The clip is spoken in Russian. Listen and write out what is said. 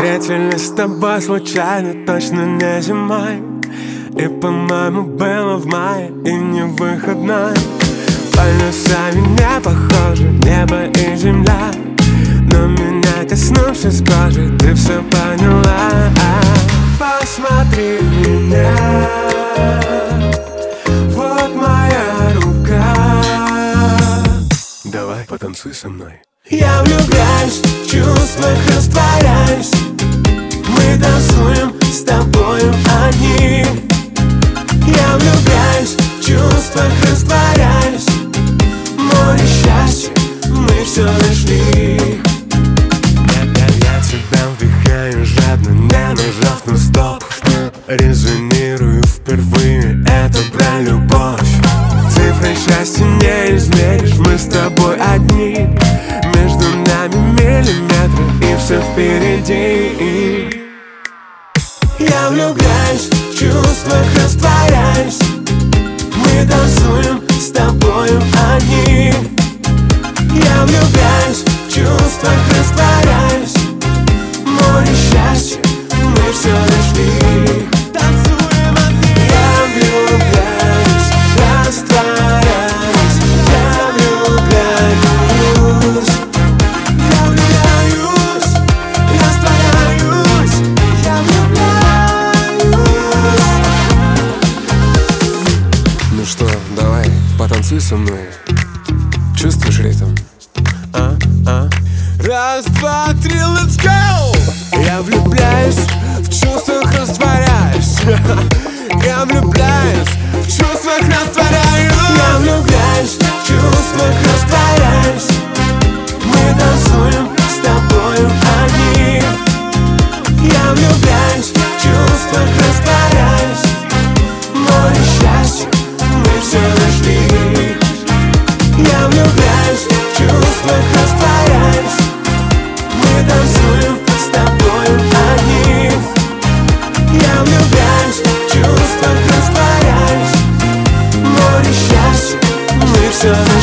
встретились с тобой случайно, точно не зимой. И, по-моему, было в мае и не выходной. Полюсами не похожи небо и земля, но меня коснувшись кожи, ты все поняла. Посмотри в меня, вот моя рука. Давай потанцуй со мной. Я влюбляюсь, в чувствах растворяюсь. Мы танцуем с тобою одни. Я влюбляюсь, в чувствах растворяюсь. Море счастья, мы все нашли. Я тебя вдыхаю жадно, не нажав на стоп. Резонирую впервые, это про любовь. Цифры счастья не измеришь, мы с тобой одни. Между нами миллиметры и все впереди. Я влюбляюсь, в чувствах растворяюсь. Мы танцуем с тобою одни. Я влюбляюсь, в чувствах растворяюсь. Море счастья, мы все нашли. Танцуем одни. Я влюбляюсь, растворяюсь. Я влюбляюсь. Я влюбляюсь, растворяюсь. Я влюбляюсь. Ну что, давай, потанцуй со мной. Чувствуешь ритм? Раз, два, три, let's go! Я влюбляюсь, в чувствах растворяюсь. Я влюбляюсь, в чувствах растворяюсь. Я влюбляюсь, в чувствах растворяюсь. Мы танцуем с тобою одни. Я влюбляюсь, в чувствах растворяюсь. Море счастья, мы все нашли. Я влюбляюсь, в чувствах растворяюсь. Мы танцуем с тобою одни. Я влюбляюсь, в чувствах растворяюсь. Море счастья, мы все